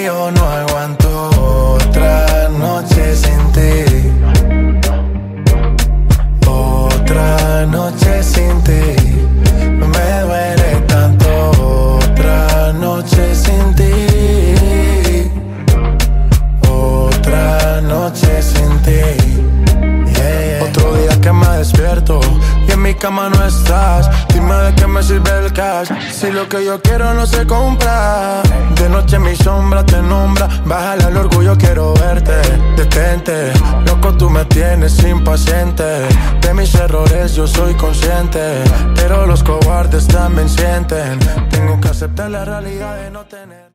yo no aguanto otra noche sin ti. Otra noche sin ti. No me duele tanto otra noche sin ti. Otra noche sin ti. Yeah. Otro día que me despierto y en mi cama no estás. Dime de qué me sirve el cash si lo que yo quiero no se compra. De noche mi sombra te nombra. Bájale al orgullo, quiero verte. Detente, loco, tú me tienes impaciente. De mis errores yo soy consciente, pero los cobardes también sienten. Tengo que aceptar la realidad de no tener.